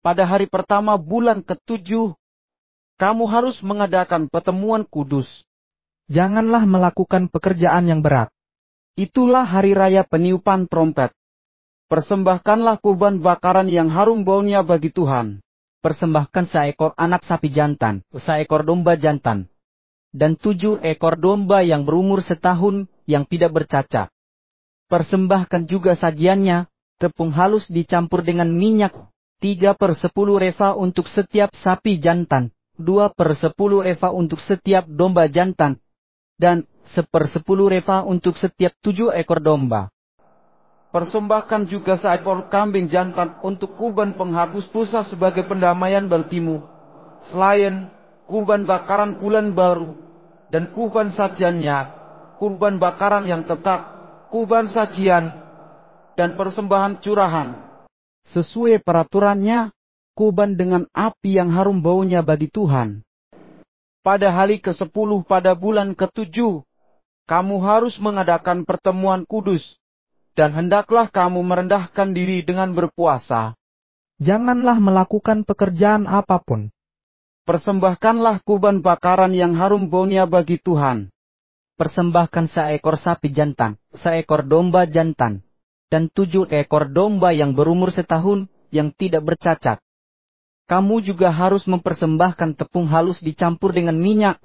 pada hari pertama bulan ke-7, kamu harus mengadakan pertemuan kudus. Janganlah melakukan pekerjaan yang berat. Itulah hari raya peniupan trompet. Persembahkanlah kurban bakaran yang harum baunya bagi Tuhan. Persembahkan seekor anak sapi jantan, seekor domba jantan, dan 7 ekor domba yang berumur setahun yang tidak bercacat. Persembahkan juga sajiannya, tepung halus dicampur dengan minyak, 3/10 efa untuk setiap sapi jantan, 2/10 efa untuk setiap domba jantan, dan 1/10 efa untuk setiap 7 ekor domba. Persembahkan juga seekor kambing jantan untuk kurban penghapus dosa sebagai pendamaian bagimu, selain kurban bakaran bulan baru, dan kurban sajiannya, kurban bakaran yang tetap, kurban sajian, dan persembahan curahan. Sesuai peraturannya, kurban dengan api yang harum baunya bagi Tuhan. Pada hari ke-10 pada bulan ke-7, kamu harus mengadakan pertemuan kudus, dan hendaklah kamu merendahkan diri dengan berpuasa. Janganlah melakukan pekerjaan apapun. Persembahkanlah kurban bakaran yang harum baunya bagi Tuhan. Persembahkan seekor sapi jantan, seekor domba jantan, dan 7 ekor domba yang berumur setahun yang tidak bercacat. Kamu juga harus mempersembahkan tepung halus dicampur dengan minyak,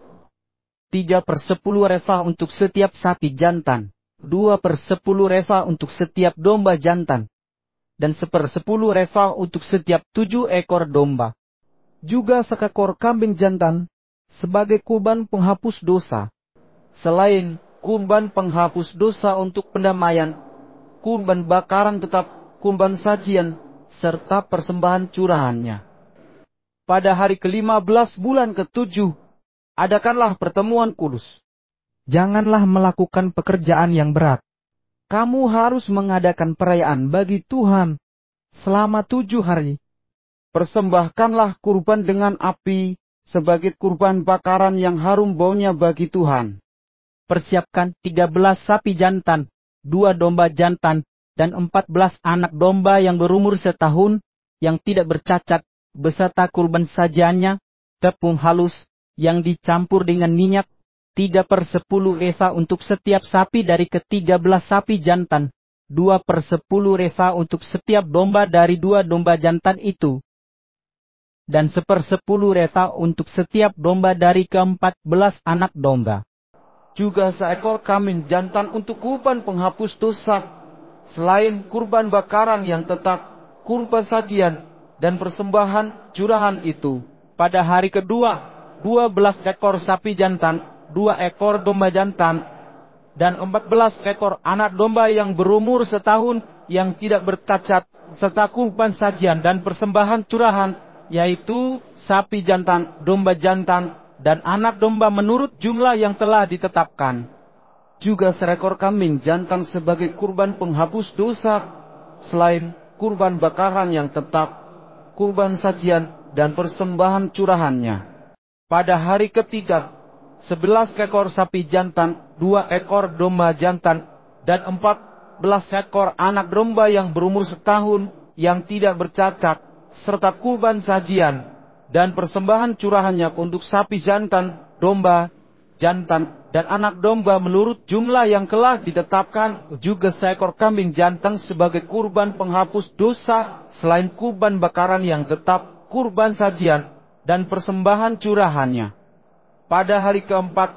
3/10 efa untuk setiap sapi jantan, 2/10 efa untuk setiap domba jantan, dan 1/10 efa untuk setiap 7 ekor domba. Juga seekor kambing jantan, sebagai kurban penghapus dosa. Selain kurban penghapus dosa untuk pendamaian, kurban bakaran tetap, kurban sajian, serta persembahan curahannya. Pada hari ke-15 bulan ke-7, adakanlah pertemuan kudus. Janganlah melakukan pekerjaan yang berat. Kamu harus mengadakan perayaan bagi Tuhan selama 7 hari. Persembahkanlah kurban dengan api sebagai kurban bakaran yang harum baunya bagi Tuhan. Persiapkan 13 sapi jantan, 2 domba jantan, dan 14 anak domba yang berumur setahun, yang tidak bercacat, beserta kurban sajiannya, tepung halus, yang dicampur dengan minyak, 3/10 efa untuk setiap sapi dari ke-13 sapi jantan, 2/10 efa untuk setiap domba dari 2 domba jantan itu, dan 1/10 efa untuk setiap domba dari ke-14 anak domba. Juga seekor kambing jantan untuk kurban penghapus dosa, selain kurban bakaran yang tetap, kurban sajian, dan persembahan curahan itu. Pada hari kedua, 12 ekor sapi jantan, 2 ekor domba jantan, dan 14 ekor anak domba yang berumur setahun yang tidak bercacat, serta kurban sajian dan persembahan curahan, yaitu sapi jantan, domba jantan, dan anak domba menurut jumlah yang telah ditetapkan. Juga seekor kambing jantan sebagai kurban penghapus dosa, selain kurban bakaran yang tetap, kurban sajian, dan persembahan curahannya. Pada hari ketiga, 11 ekor sapi jantan, 2 ekor domba jantan, dan 14 ekor anak domba yang berumur setahun yang tidak bercacat, serta kurban sajian dan persembahan curahannya untuk sapi jantan, domba jantan, dan anak domba menurut jumlah yang telah ditetapkan. Juga seekor kambing jantan sebagai kurban penghapus dosa, selain kurban bakaran yang tetap, kurban sajian, dan persembahan curahannya. Pada hari keempat,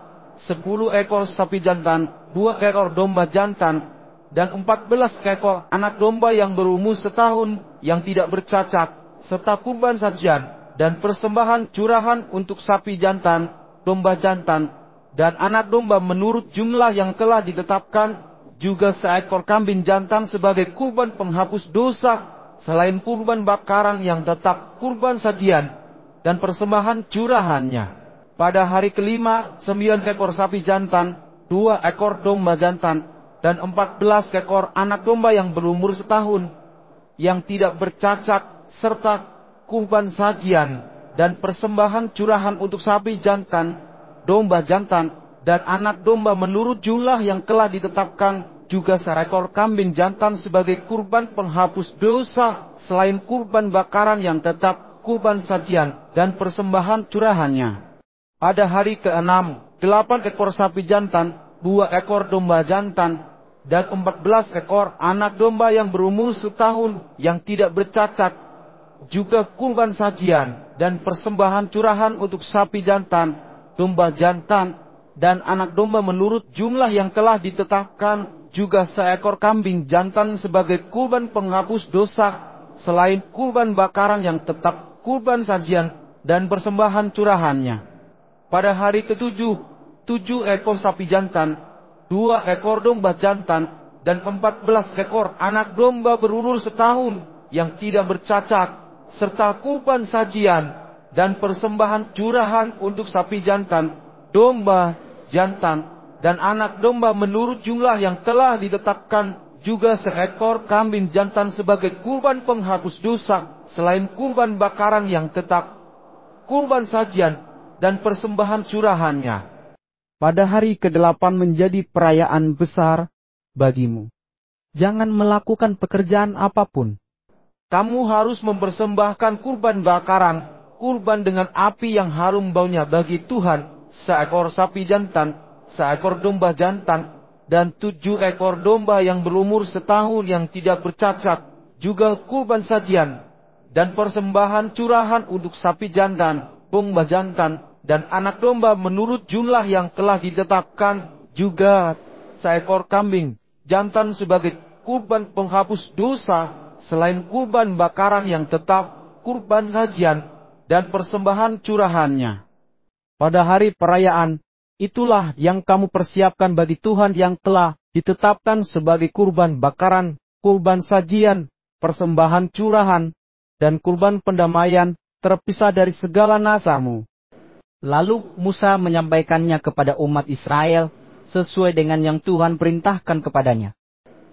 10 ekor sapi jantan, 2 ekor domba jantan, dan 14 ekor anak domba yang berumur setahun yang tidak bercacat, serta kurban sajian dan persembahan curahan untuk sapi jantan, domba jantan, dan anak domba menurut jumlah yang telah ditetapkan. Juga seekor kambing jantan sebagai kurban penghapus dosa, selain kurban bakaran yang tetap, kurban sajian, dan persembahan curahannya. Pada hari kelima, 9 ekor sapi jantan, 2 ekor domba jantan, dan 14 ekor anak domba yang berumur setahun yang tidak bercacat, serta kurban sajian dan persembahan curahan untuk sapi jantan, domba jantan, dan anak domba menurut jumlah yang telah ditetapkan. juga seekor kambing jantan sebagai kurban penghapus dosa, selain kurban bakaran yang tetap, kurban sajian, dan persembahan curahannya. Pada hari ke-6, 8 ekor sapi jantan, 2 ekor domba jantan, dan 14 ekor anak domba yang berumur setahun yang tidak bercacat, juga kurban sajian dan persembahan curahan untuk sapi jantan, domba jantan, dan anak domba menurut jumlah yang telah ditetapkan, juga seekor kambing jantan sebagai kurban penghapus dosa, selain kurban bakaran yang tetap, kurban sajian, dan persembahan curahannya. Pada hari ke-7, 7 ekor sapi jantan, 2 ekor domba jantan, dan 14 ekor anak domba berumur setahun yang tidak bercacat, serta kurban sajian dan persembahan curahan untuk sapi jantan, domba jantan, dan anak domba menurut jumlah yang telah ditetapkan, juga seekor kambing jantan sebagai kurban penghapus dosa, selain kurban bakaran yang tetap, kurban sajian, dan persembahan curahannya. Pada hari ke-8 menjadi perayaan besar bagimu. Jangan melakukan pekerjaan apapun. Kamu harus mempersembahkan kurban bakaran, kurban dengan api yang harum baunya bagi Tuhan, seekor sapi jantan, seekor domba jantan, dan 7 ekor domba yang berumur setahun yang tidak bercacat, juga kurban sajian, dan persembahan curahan untuk sapi jantan, domba jantan, dan anak domba menurut jumlah yang telah ditetapkan, juga seekor kambing jantan sebagai kurban penghapus dosa, selain kurban bakaran yang tetap, kurban sajian, dan persembahan curahannya. Pada hari perayaan, itulah yang kamu persiapkan bagi Tuhan yang telah ditetapkan sebagai kurban bakaran, kurban sajian, persembahan curahan, dan kurban pendamaian, terpisah dari segala nasamu. Lalu Musa menyampaikannya kepada umat Israel sesuai dengan yang Tuhan perintahkan kepadanya.